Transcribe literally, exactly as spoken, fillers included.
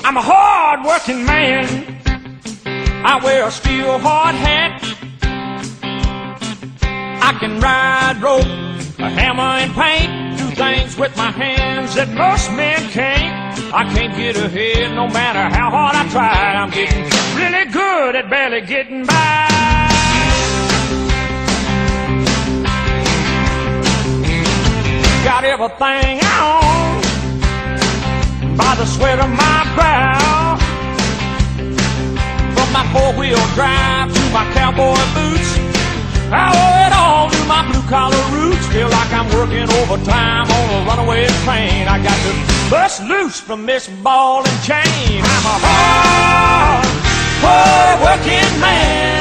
I'm a hard-working man. I wear a steel hard hat. I can ride rope, a hammer and paint, do things with my hands that most men can't. I can't get ahead no matter how hard I try. I'm getting really good at barely getting by. Got everything I own by the sweat of my brow. From my four-wheel drive to my cowboy boots, I owe it all to my blue-collar roots. Feel like I'm working overtime on a runaway train. I got to bust loose from this ball and chain. I'm a hard, hard-working man.